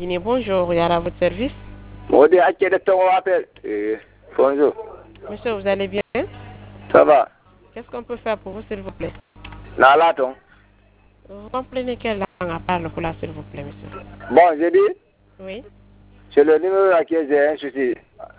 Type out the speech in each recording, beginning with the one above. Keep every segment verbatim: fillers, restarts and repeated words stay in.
Guinée. Bonjour, Yara, à votre service. Modi Haché de ton appel. Bonjour. Monsieur, vous allez bien? Ça va. Qu'est-ce qu'on peut faire pour vous, s'il vous plaît? Nalaton. Vous comprenez quelle langue à parle pour là, s'il vous plaît, monsieur? Bon, j'ai dit. Oui. C'est le numéro à qui j'ai un souci.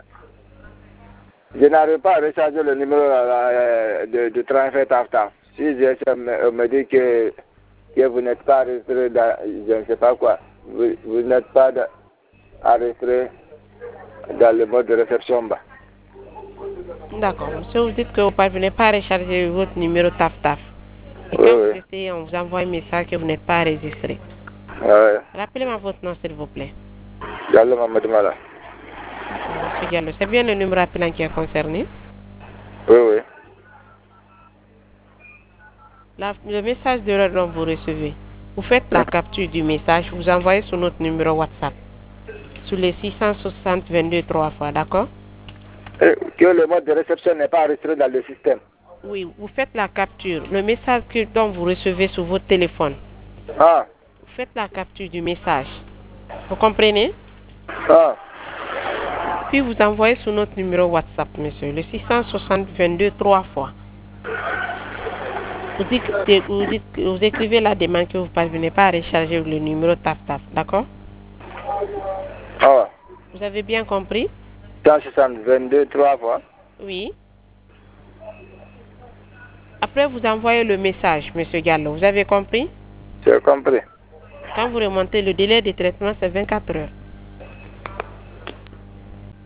Je n'arrive pas à recharger le numéro euh, de, de transfert Taf-Taf. Si je me, me dit que, que vous n'êtes pas enregistré dans, je ne sais pas quoi, vous, vous n'êtes pas de, enregistré dans le mode de réception bas. D'accord. Monsieur, vous dites que vous ne parvenez pas à recharger votre numéro Taf-Taf. Et Oui, quand oui. vous essayez, on vous envoie un message que vous n'êtes pas enregistré. Ouais. Rappelez-moi votre nom, s'il vous plaît. Diallo Mamadou Mala. Monsieur Diallo, c'est bien le numéro appelant qui est concerné? Oui, oui. La, le message d'erreur dont vous recevez, vous faites la capture du message, vous envoyez sur notre numéro WhatsApp, sur les six cent soixante vingt-deux trois fois, d'accord? Et que le mode de réception n'est pas enregistré dans le système. Oui, vous faites la capture, le message que, dont vous recevez sur votre téléphone. Ah. Vous faites la capture du message. Vous comprenez? Ah. Puis vous envoyez sur notre numéro WhatsApp, monsieur, le six cent soixante vingt-deux trois fois. Vous, dites, vous, dites, vous écrivez la demande que vous ne parvenez pas à recharger le numéro Taf-Taf, d'accord? Ah. Vous avez bien compris? cent soixante vingt-deux trois fois. Oui. Après, vous envoyez le message, monsieur Gallo. Vous avez compris? J'ai compris. Quand vous remontez, le délai de traitement, c'est vingt-quatre heures.